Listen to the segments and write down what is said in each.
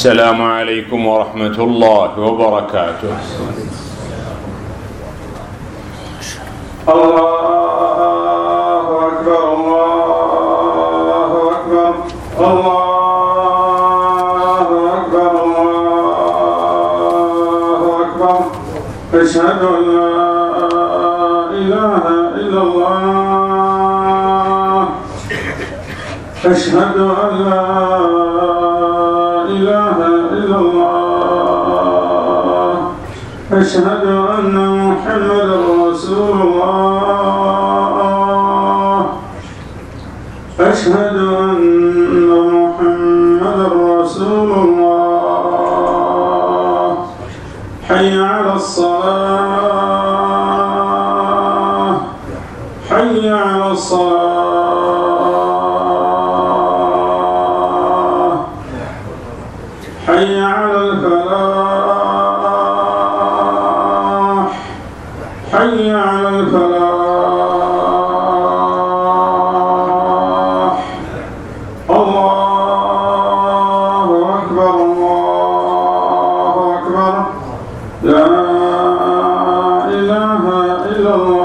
السلام عليكم ورحمة الله وبركاته. الله أكبر الله أكبر الله أكبر الله أكبر. أشهد أن لا إله إلا الله. أشهد أن لا إله إلا الله. أشهد أن محمدا رسول الله. أشهد أن محمدا رسول الله. حي على الصلاة. حي على الصلاة. حي على الفلاح. حي على الفلاح. الله أكبر الله أكبر. لا إله إلا الله.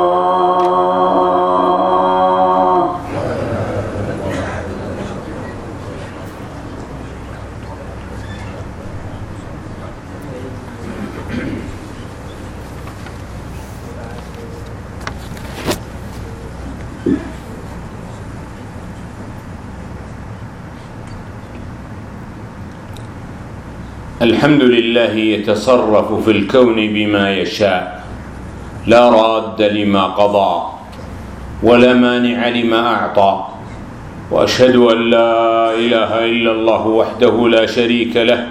الحمد لله يتصرف في الكون بما يشاء، لا راد لما قضى ولا مانع لما أعطى، وأشهد أن لا إله إلا الله وحده لا شريك له.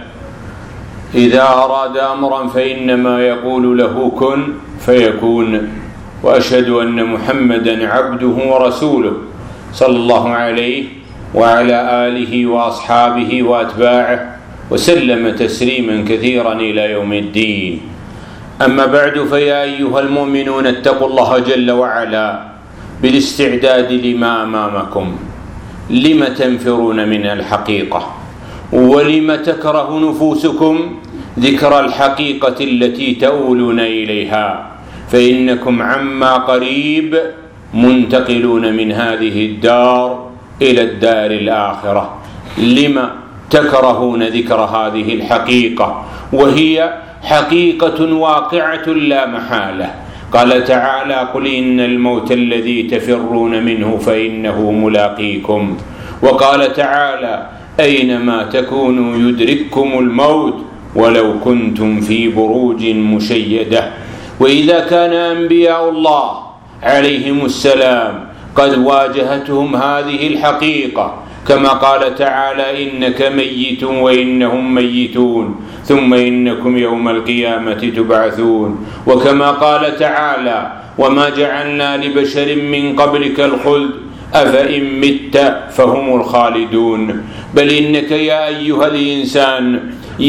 إذا أراد أمرا فإنما يقول له كن فيكون. وأشهد أن محمدا عبده ورسوله صلى الله عليه وعلى آله وأصحابه وأتباعه وسلم تسليما كثيرا إلى يوم الدين. أما بعد، فيا أيها المؤمنون اتقوا الله جل وعلا بالاستعداد لما أمامكم. لم تنفرون من الحقيقة؟ ولم تكره نفوسكم ذكر الحقيقة التي تؤولون إليها؟ فإنكم عما قريب منتقلون من هذه الدار إلى الدار الآخرة. لم تكرهون ذكر هذه الحقيقة، وهي حقيقة واقعة لا محالة. قال تعالى: قل إن الموت الذي تفرون منه فإنه ملاقيكم. وقال تعالى: أينما تكونوا يدرككم الموت ولو كنتم في بروج مشيدة. وإذا كان أنبياء الله عليهم السلام قد واجهتهم هذه الحقيقة، كما قال تعالى: إنك ميت وإنهم ميتون ثم إنكم يوم القيامة تبعثون. وكما قال تعالى: وما جعلنا لبشر من قبلك الخلد أفإن مت فهم الخالدون. بل إنك يا أيها الإنسان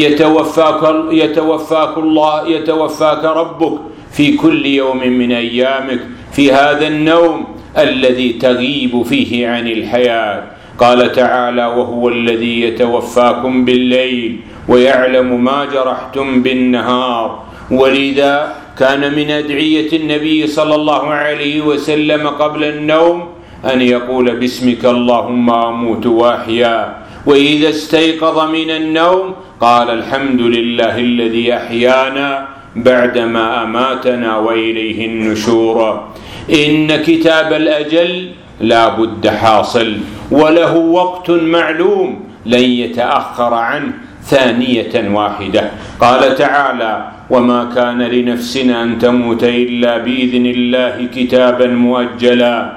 يتوفاك ربك في كل يوم من أيامك في هذا النوم الذي تغيب فيه عن الحياة. قال تعالى: وهو الذي يتوفاكم بالليل ويعلم ما جرحتم بالنهار. ولذا كان من أدعية النبي صلى الله عليه وسلم قبل النوم أن يقول: باسمك اللهم أموت وأحيا. وإذا استيقظ من النوم قال: الحمد لله الذي أحيانا بعدما أماتنا وإليه النشور. إن كتاب الأجل لا بد حاصل، وله وقت معلوم لن يتأخر عنه ثانية واحدة. قال تعالى: وما كان لنفس أن تموت إلا بإذن الله كتابا مؤجلا.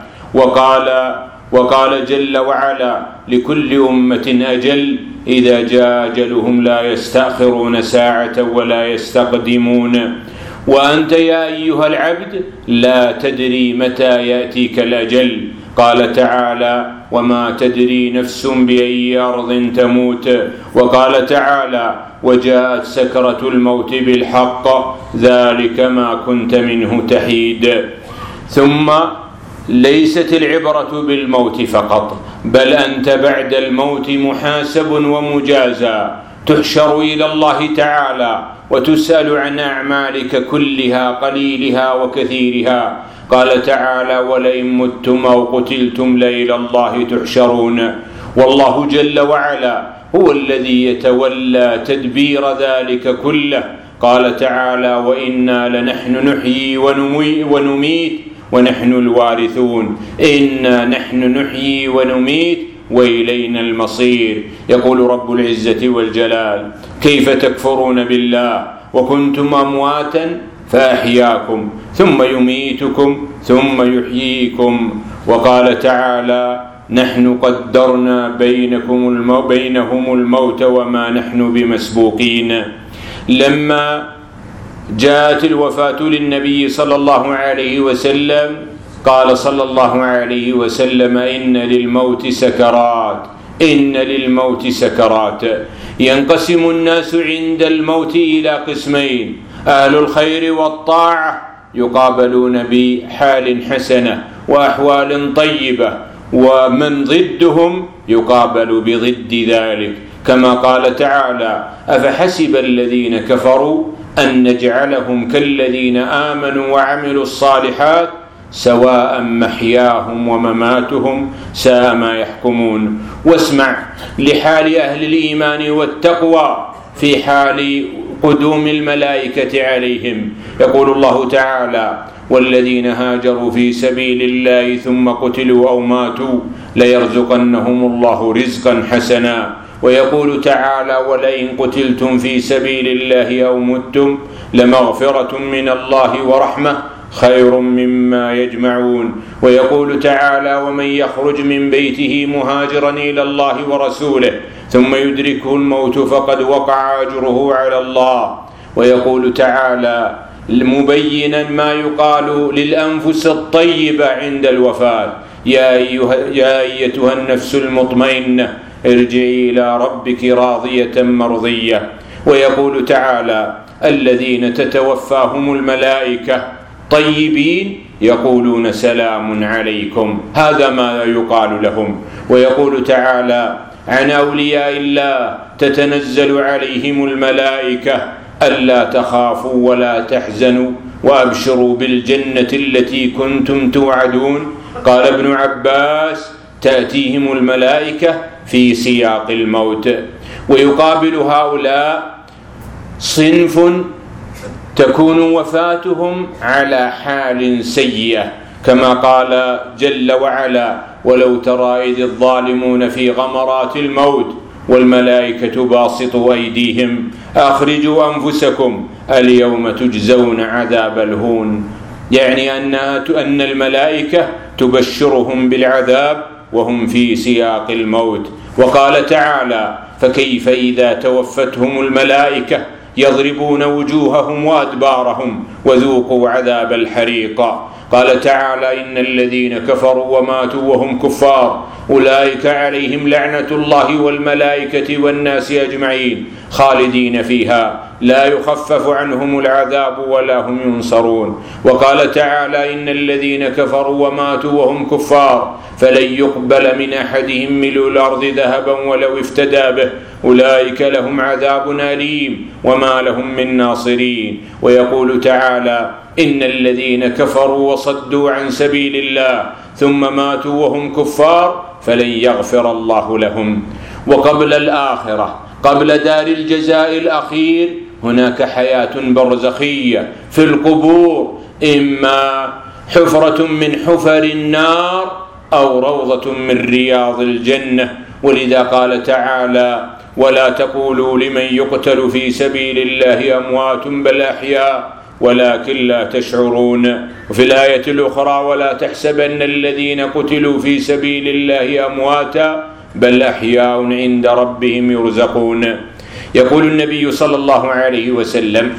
وقال جل وعلا: لكل أمة أجل إذا جاء أجلهم لا يستأخرون ساعة ولا يستقدمون. وأنت يا أيها العبد لا تدري متى يأتيك الأجل. قال تعالى: وما تدري نفس بأي أرض تموت. وقال تعالى: وجاءت سكرة الموت بالحق ذلك ما كنت منه تحيد. ثم ليست العبرة بالموت فقط، بل أنت بعد الموت محاسب ومجازى. تحشر إلى الله تعالى وتسأل عن أعمالك كلها قليلها وكثيرها. قال تعالى: ولئن متم أو قتلتم لإلى الله تحشرون. والله جل وعلا هو الذي يتولى تدبير ذلك كله. قال تعالى: وإنا لنحن نحيي ونميت ونحن الوارثون. إنا نحن نحيي ونميت وإلينا المصير. يقول رب العزة والجلال: كيف تكفرون بالله وكنتم أمواتا فأحياكم ثم يميتكم ثم يحييكم. وقال تعالى: نحن قدرنا بينهم الموت وما نحن بمسبوقين. لما جاءت الوفاة للنبي صلى الله عليه وسلم قال صلى الله عليه وسلم: إن للموت سكرات. ينقسم الناس عند الموت إلى قسمين: أهل الخير والطاعة يقابلون بحال حسنة وأحوال طيبة، ومن ضدهم يقابل بضد ذلك، كما قال تعالى: أفحسب الذين كفروا أن نجعلهم كالذين آمنوا وعملوا الصالحات سواء محياهم ومماتهم ساء ما يحكمون. واسمع لحال أهل الإيمان والتقوى في حال قدوم الملائكة عليهم. يقول الله تعالى: والذين هاجروا في سبيل الله ثم قتلوا أو ماتوا ليرزقنهم الله رزقا حسنا. ويقول تعالى: ولئن قتلتم في سبيل الله أو متم لمغفرة من الله ورحمة خير مما يجمعون. ويقول تعالى: ومن يخرج من بيته مهاجرا إلى الله ورسوله ثم يدركه الموت فقد وقع أجره على الله. ويقول تعالى مبينا ما يقال للأنفس الطيبة عند الوفاة: يا أيتها النفس المطمئنة ارجعي إلى ربك راضية مرضية. ويقول تعالى: الذين تتوفاهم الملائكة طيبين يقولون سلام عليكم. هذا ما يقال لهم. ويقول تعالى عن أولياء الله: تتنزل عليهم الملائكة ألا تخافوا ولا تحزنوا وأبشروا بالجنة التي كنتم توعدون. قال ابن عباس: تأتيهم الملائكة في سياق الموت. ويقابل هؤلاء صنف تكون وفاتهم على حال سيئة، كما قال جل وعلا: ولو ترى إذ الظالمون في غمرات الموت والملائكة باسطوا أيديهم أخرجوا أنفسكم اليوم تجزون عذاب الهون. يعني أن الملائكة تبشرهم بالعذاب وهم في سياق الموت. وقال تعالى: فكيف إذا توفتهم الملائكة يضربون وجوههم وأدبارهم وذوقوا عذاب الحريق. قال تعالى: إن الذين كفروا وماتوا وهم كفار أولئك عليهم لعنة الله والملائكة والناس أجمعين خالدين فيها لا يخفف عنهم العذاب ولا هم ينصرون. وقال تعالى: إن الذين كفروا وماتوا وهم كفار فلن يقبل من أحدهم ملء الأرض ذهبا ولو افتدى به أولئك لهم عذاب أليم وما لهم من ناصرين. ويقول تعالى: إن الذين كفروا وصدوا عن سبيل الله ثم ماتوا وهم كفار فلن يغفر الله لهم. وقبل الآخرة، قبل دار الجزاء الأخير، هناك حياة برزخية في القبور، إما حفرة من حفر النار أو روضة من رياض الجنة. ولذا قال تعالى: ولا تقولوا لمن يقتل في سبيل الله أموات بل أحياء ولكن لا تشعرون. وفي الآية الأخرى: ولا تحسبن الذين قتلوا في سبيل الله أمواتا بل أحياء عند ربهم يرزقون. يقول النبي صلى الله عليه وسلم: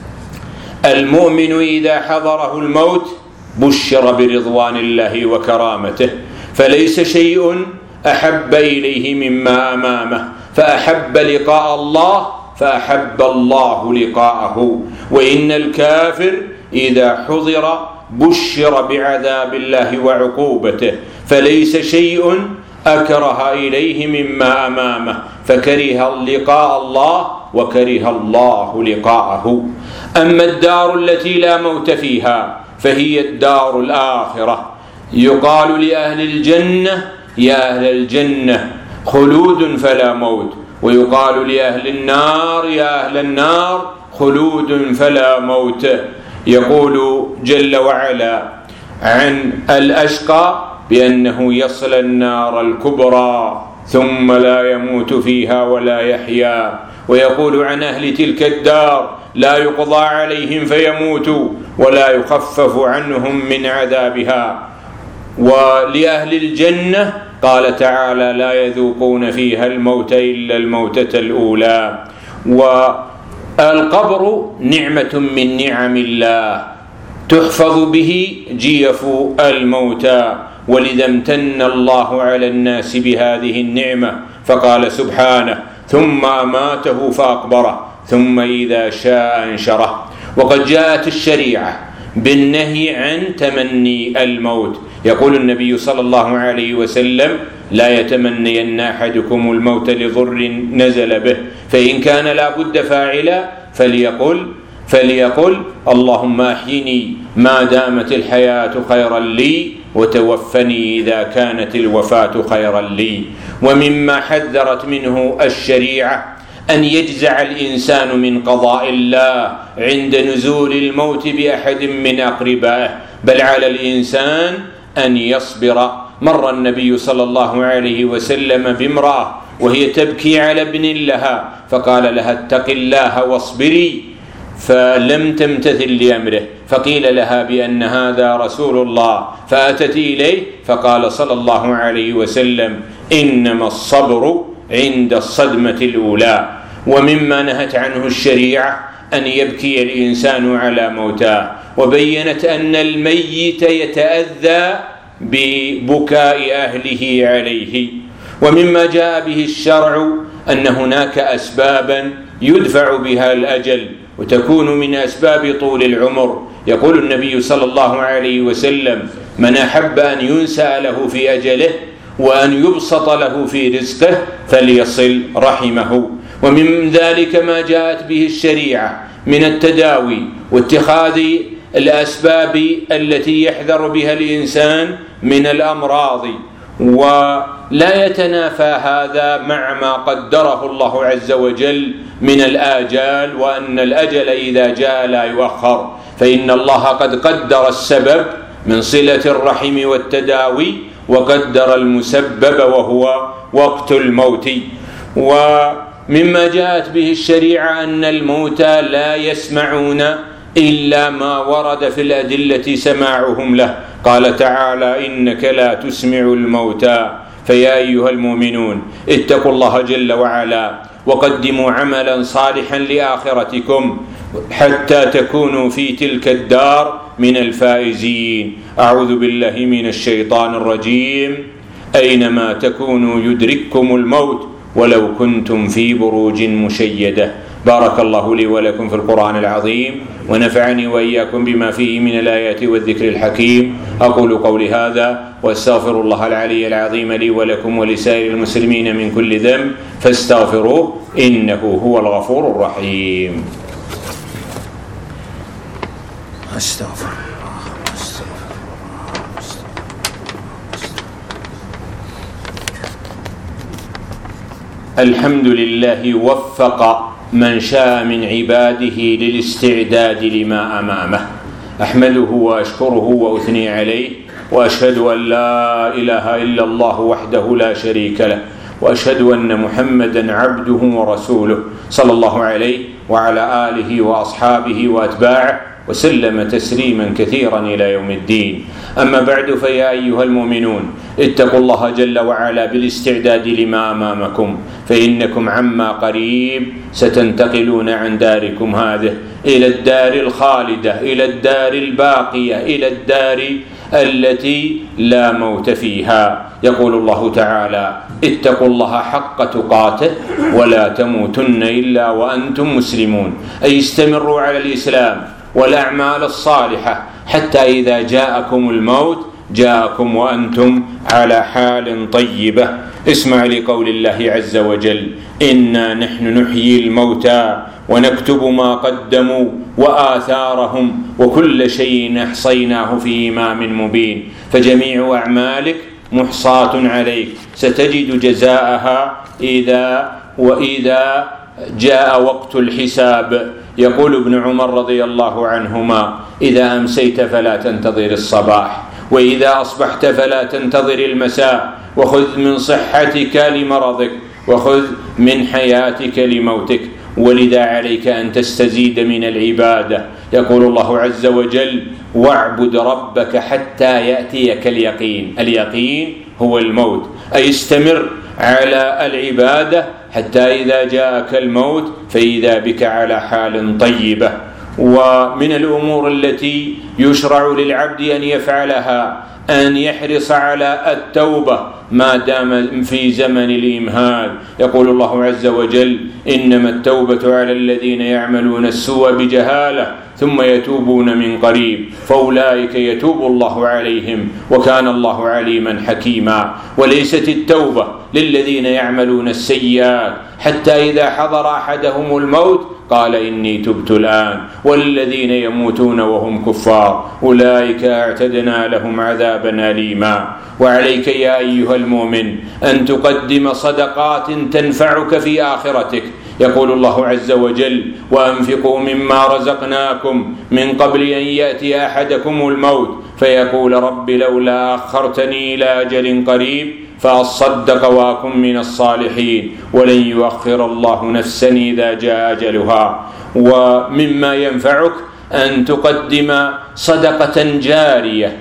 المؤمن إذا حضره الموت بشر برضوان الله وكرامته، فليس شيء أحب إليه مما أمامه، فأحب لقاء الله فأحب الله لقاءه. وإن الكافر إذا حضر بشر بعذاب الله وعقوبته، فليس شيء أكره إليه مما أمامه، فكره لقاء الله وكره الله لقاءه. أما الدار التي لا موت فيها فهي الدار الآخرة. يقال لأهل الجنة: يا أهل الجنة خلود فلا موت، ويقال لأهل النار: يا أهل النار خلود فلا موت. يقول جل وعلا عن الأشقى بأنه يصل النار الكبرى ثم لا يموت فيها ولا يحيا، ويقول عن أهل تلك الدار: لا يقضى عليهم فيموتوا ولا يخفف عنهم من عذابها. ولأهل الجنة قال تعالى: لا يذوقون فيها الموت إلا الموتة الأولى. والقبر نعمة من نعم الله تحفظ به جيف الموتى، ولذا امتن الله على الناس بهذه النعمة فقال سبحانه: ثم أماته فأقبره ثم إذا شاء أنشره. وقد جاءت الشريعة بالنهي عن تمني الموت. يقول النبي صلى الله عليه وسلم: لا يتمنين أحدكم الموت لضر نزل به، فإن كان لا بد فاعلا فليقل اللهم أحيني ما دامت الحياة خيرا لي وتوفني إذا كانت الوفاة خيرا لي. ومما حذرت منه الشريعة أن يجزع الإنسان من قضاء الله عند نزول الموت بأحد من أقربائه، بل على الإنسان أن يصبر. مر النبي صلى الله عليه وسلم بامرأة وهي تبكي على ابن لها، فقال لها: اتق الله واصبري، فلم تمتثل لأمره، فقيل لها بأن هذا رسول الله، فأتت إليه فقال صلى الله عليه وسلم: إنما الصبر عند الصدمة الأولى. ومما نهت عنه الشريعة أن يبكي الإنسان على موتاه، وبينت أن الميت يتأذى ببكاء أهله عليه. ومما جاء به الشرع أن هناك أسبابا يدفع بها الأجل وتكون من أسباب طول العمر. يقول النبي صلى الله عليه وسلم: من أحب أن ينسى له في أجله وأن يبسط له في رزقه فليصل رحمه. ومن ذلك ما جاءت به الشريعة من التداوي واتخاذ الأسباب التي يحذر بها الإنسان من الأمراض، ولا يتنافى هذا مع ما قدره الله عز وجل من الآجال، وأن الأجل إذا جاء لا يؤخر، فإن الله قد قدر السبب من صلة الرحم والتداوي، وقدر المسبب وهو وقت الموت. ومما جاءت به الشريعة أن الموتى لا يسمعون إلا ما ورد في الأدلة سماعهم له. قال تعالى: إنك لا تسمع الموتى. فيا أيها المؤمنون اتقوا الله جل وعلا وقدموا عملا صالحا لآخرتكم حتى تكونوا في تلك الدار من الفائزين. أعوذ بالله من الشيطان الرجيم. أينما تكونوا يدرككم الموت ولو كنتم في بروج مشيدة. بارك الله لي ولكم في القرآن العظيم، ونفعني وإياكم بما فيه من الآيات والذكر الحكيم. أقول قولي هذا وأستغفر الله العلي العظيم لي ولكم ولسائر المسلمين من كل ذنب فاستغفروه إنه هو الغفور الرحيم. أستغفر الحمد لله وفق من شاء من عباده للاستعداد لما أمامه. أحمده وأشكره وأثني عليه، وأشهد أن لا إله إلا الله وحده لا شريك له، وأشهد أن محمدا عبده ورسوله صلى الله عليه وعلى آله وأصحابه وأتباعه وسلم تسليما كثيرا إلى يوم الدين. أما بعد، فيا أيها المؤمنون اتقوا الله جل وعلا بالاستعداد لما أمامكم، فإنكم عما قريب ستنتقلون عن داركم هذه إلى الدار الخالدة، إلى الدار الباقية، إلى الدار التي لا موت فيها. يقول الله تعالى: اتقوا الله حق تقاته ولا تموتن إلا وأنتم مسلمون. أي استمروا على الإسلام والأعمال الصالحة حتى إذا جاءكم الموت جاءكم وأنتم على حال طيبة. اسمع لقول الله عز وجل: إنا نحن نحيي الموتى ونكتب ما قدموا وآثارهم وكل شيء أحصيناه في إمام مبين. فجميع أعمالك محصاة عليك، ستجد جزاءها وإذا جاء وقت الحساب. يقول ابن عمر رضي الله عنهما: إذا أمسيت فلا تنتظر الصباح، وإذا أصبحت فلا تنتظر المساء، وخذ من صحتك لمرضك، وخذ من حياتك لموتك. ولذا عليك أن تستزيد من العبادة. يقول الله عز وجل: واعبد ربك حتى يأتيك اليقين. اليقين هو الموت، أي استمر على العبادة حتى إذا جاءك الموت فإذا بك على حال طيبة. ومن الأمور التي يشرع للعبد أن يفعلها أن يحرص على التوبة ما دام في زمن الإمهال. يقول الله عز وجل: إنما التوبة على الذين يعملون السوء بجهالة ثم يتوبون من قريب فأولئك يتوب الله عليهم وكان الله عليما حكيما. وليست التوبة للذين يعملون السيئات حتى إذا حضر أحدهم الموت قال إني تبت الآن، والذين يموتون وهم كفار أولئك أعتدنا لهم عذابا أليما. وعليك يا أيها المؤمن أن تقدم صدقات تنفعك في آخرتك. يقول الله عز وجل: وأنفقوا مما رزقناكم من قبل أن يأتي أحدكم الموت فيقول رب لولا أخرتني إلى أجل قريب فأصدق وأكن من الصالحين ولن يؤخر الله نفسا إذا جاء أجلها. ومما ينفعك أن تقدم صدقة جارية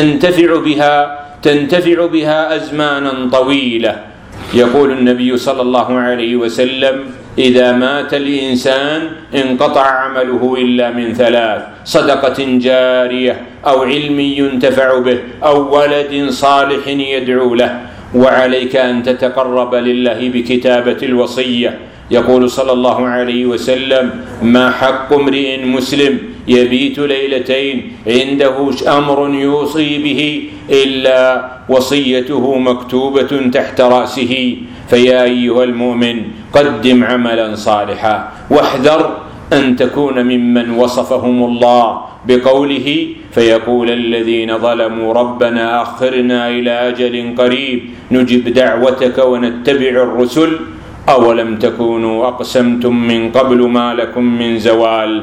تنتفع بها أزمانا طويلة. يقول النبي صلى الله عليه وسلم: إذا مات الإنسان انقطع عمله إلا من ثلاث: صدقة جارية أو علم ينتفع به أو ولد صالح يدعو له. وعليك أن تتقرب لله بكتابة الوصية. يقول صلى الله عليه وسلم: ما حق امرئ مسلم يبيت ليلتين عنده أمر يوصي به إلا وصيته مكتوبة تحت رأسه. فيا أيها المؤمن قدم عملا صالحا، واحذر أن تكون ممن وصفهم الله بقوله: فيقول الذين ظلموا ربنا أخرنا إلى أجل قريب نجب دعوتك ونتبع الرسل أولم تكونوا أقسمتم من قبل ما لكم من زوال.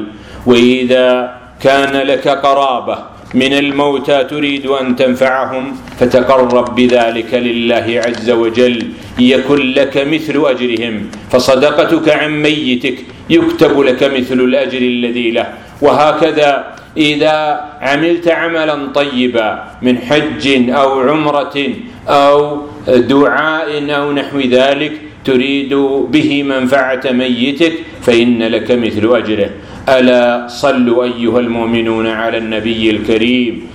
وإذا كان لك قرابة من الموتى تريد أن تنفعهم فتقرب بذلك لله عز وجل يكن لك مثل أجرهم، فصدقتك عن ميتك يكتب لك مثل الأجر الذي له. وهكذا إذا عملت عملا طيبا من حج أو عمرة أو دعاء أو نحو ذلك تريد به منفعة ميتك فإن لك مثل أجره. ألا صلوا أيها المؤمنون على النبي الكريم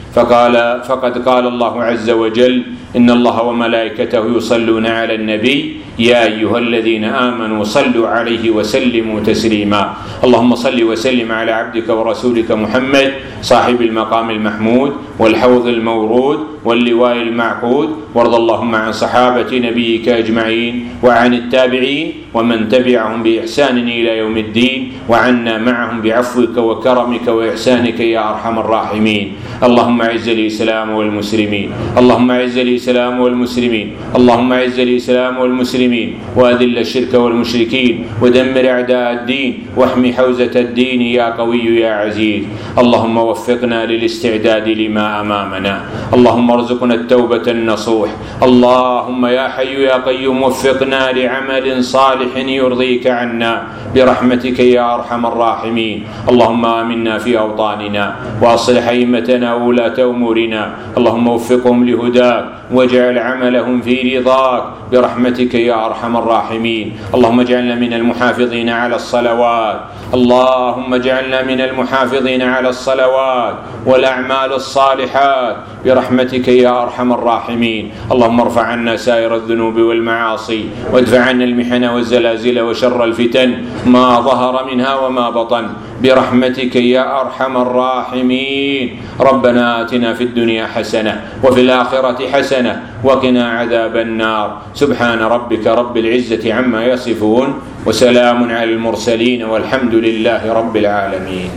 فقد قال الله عز وجل: إن الله وملائكته يصلون على النبي يا أيها الذين آمنوا صلوا عليه وسلموا تسليما. اللهم صل وسلم على عبدك ورسولك محمد صاحب المقام المحمود والحوض المورود واللواء المعقود. وارض اللهم عن صحابة نبيك أجمعين وعن التابعين ومن تبعهم بإحسان إلى يوم الدين، وعنا معهم بعفوك وكرمك وإحسانك يا أرحم الراحمين. اللهم أعز الإسلام والمسلمين، اللهم أعز الإسلام والمسلمين، اللهم أعز الإسلام والمسلمين، وأذل الشرك والمشركين، ودمر أعداء الدين، واحمي حوزة الدين يا قوي يا عزيز. اللهم وفقنا للاستعداد لما أمامنا، اللهم ارزقنا التوبة النصوح. اللهم يا حي يا قيوم وفقنا لعمل صالح يرضيك عنا برحمتك يا أرحم الراحمين. اللهم آمنا في أوطاننا وأصلح أئمتنا وولاة أمورنا، اللهم وفقهم لهداك واجعل عملهم في رضاك برحمتك يا أرحم الراحمين. اللهم اجعلنا من المحافظين على الصلوات، اللهم اجعلنا من المحافظين على الصلوات والأعمال الصالحات برحمتك يا أرحم الراحمين. اللهم ارفع عنا سائر الذنوب والمعاصي، وادفع عنا المحن والزلازل وشر الفتن ما ظهر منها وما بطن برحمتك يا أرحم الراحمين. ربنا آتنا في الدنيا حسنة وفي الآخرة حسنة وقنا عذاب النار. سبحان ربك رب العزة عما يصفون، وسلام على المرسلين، والحمد لله رب العالمين.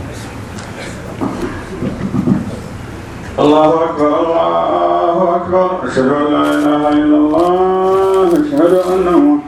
الله أكبر الله أكبر. أشهد أن لا إله إلا الله. أشهد أن